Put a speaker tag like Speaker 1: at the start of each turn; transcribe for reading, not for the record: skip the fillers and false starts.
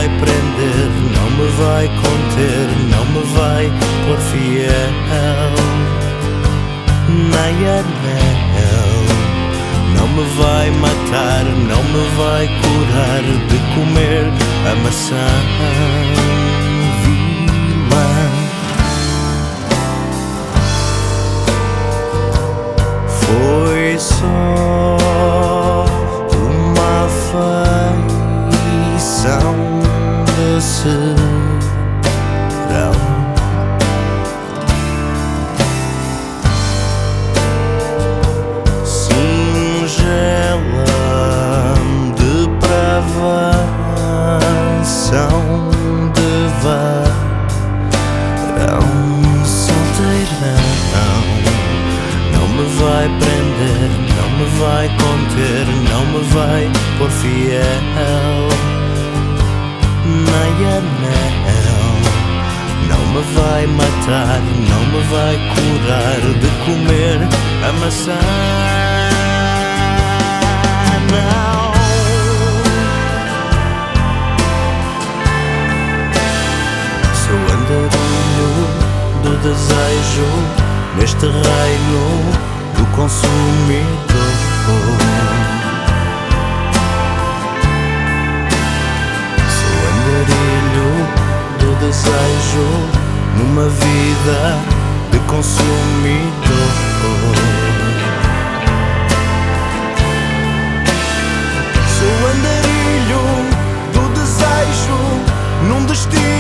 Speaker 1: vai prender, não me vai conter, não me vai pôr fiel, nem anel. Não me vai matar, não me vai curar de comer a maçã vilã. Foi só uma feição de serão. Singela, depravação de varão solteirão. Não me vai prender, não me vai conter, não me vai pôr fiel, nem anel. Não me vai matar, não me vai curar de comer a maçã. Não. Sou andarilho do desejo neste reino do consumidor. Sou andarilho do desejo numa vida de consumidor. Sou andarilho do desejo num destino